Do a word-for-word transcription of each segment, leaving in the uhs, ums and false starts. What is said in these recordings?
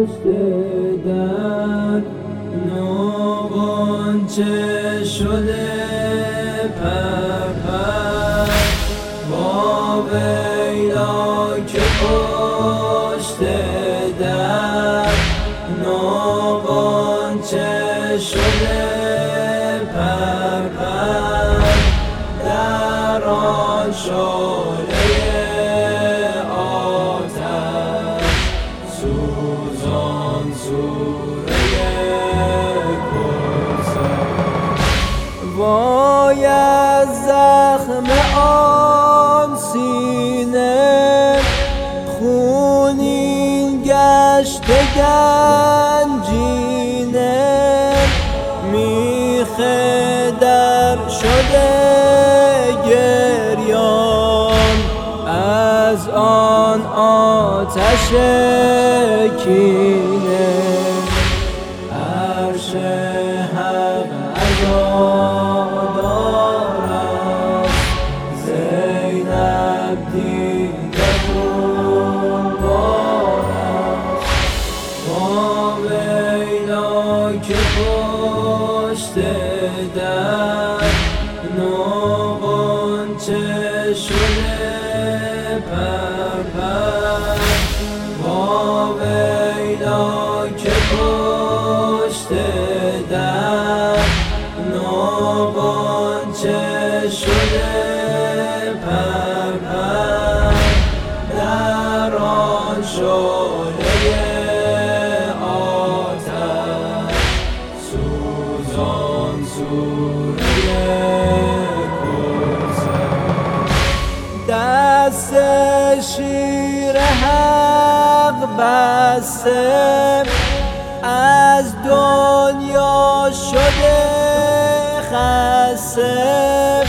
پشت در نوغنچه شده پر پر با ویلا که پشت در نوغنچه شده پر پر در آن شعله آتش سوزان سوره کوثر. وای از زخم آن سینه خونین گشته گنجینه میخه در شده گریان از آن آتش کینه. عرش حق عزادار است زینب دیده خونبار است با ویلا که پشت در نوغنچه شده پر پر با ویلا که پشت در نوغنچه شده پر پر در آن شعله آتش سوزان سوره کوثر. دست شیر حق بسته از دنیا شده خسته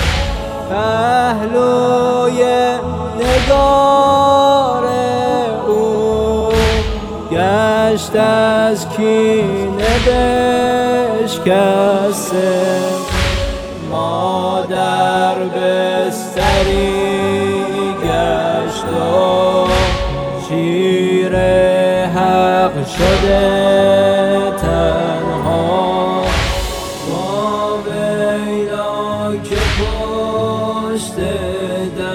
پهلوی نگار او گشت از کینه بشکسته. مادر بستری گشت و شیر حق شده تنها با ویلا که پشت در